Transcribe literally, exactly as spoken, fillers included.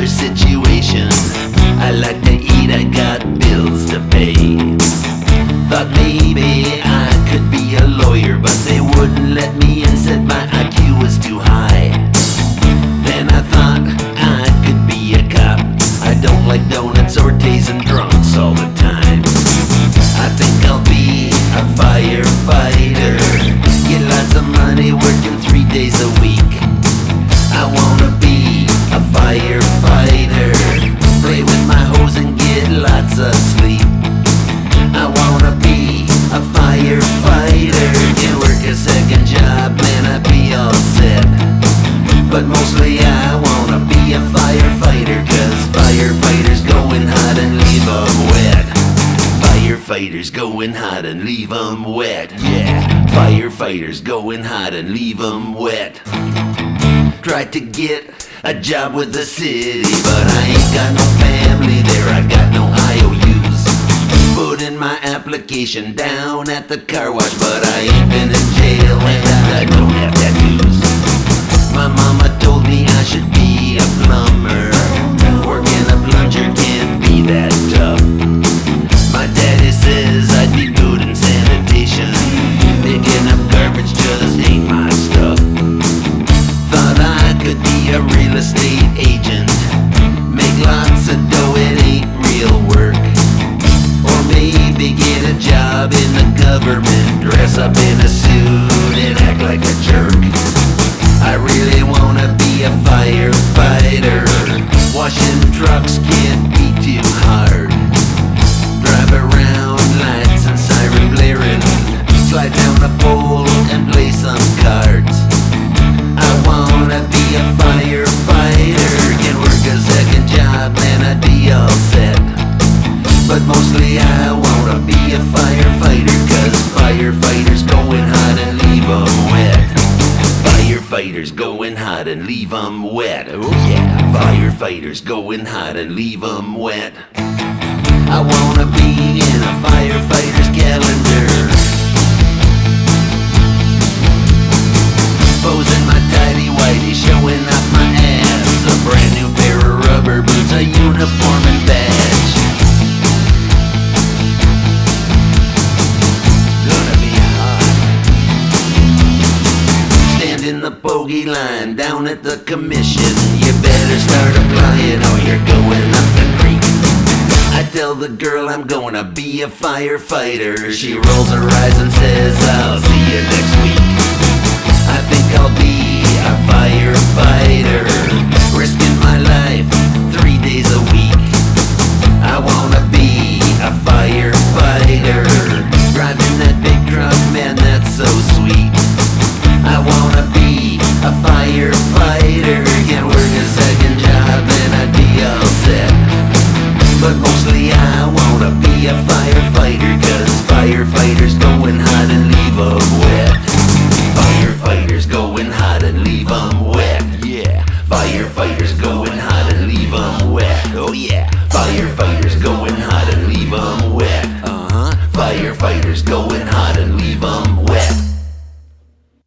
another situation. I like to eat, I got bills to pay. Thought maybe I could be a lawyer, but they wouldn't let me in, said my I Q was too high. Then I thought I could be a cop. I don't like donuts or tasing drunks all the time. I think I'll be a firefighter, get lots of money working three days a week. I wanna be a firefighter, play with my hose and get lots of sleep. I wanna be a firefighter, can work a second job, man, I'd be all set. But mostly I wanna be a firefighter, cause firefighters going hot and leave 'em wet. Firefighters going hot and leave 'em wet. Yeah, firefighters going hot and leave 'em wet. Tried to get a job with the city, but I ain't got no family there, I got no I O Us. Put in my application down at the car wash, but I ain't been in jail and I don't have tattoos. My mama told me I should be a plumber, working a plunger can't be that tough. My daddy says I'd be good in sanitation, picking up garbage just ain't my stuff. Thought I could be a real estate agent, make lots of dough, it ain't real work. Or maybe get a job in the government, dress up in a suit and act like a jerk. I really wanna be a firefighter, washing trucks can't be too hard. Drive around, lights and siren blaring, slide down a pole and play some cards. I wanna be a firefighter, can work a second job, man, I'd be all set. But mostly I wanna be a firefighter, cause firefighters going hot and leave 'em wet. Firefighters going hot and leave 'em wet. Oh yeah, firefighters going hot and leave 'em wet. I wanna be in a firefighter's calendar, posing my tidy whitey, showing up my ass, a brand new pair of rubber boots, a uniform and badge. Gonna be hot. Stand in the bogey line down at the commission, you better start applying or you're going up the creek. I tell the girl I'm gonna be a firefighter, she rolls her eyes and says I'll see you next week.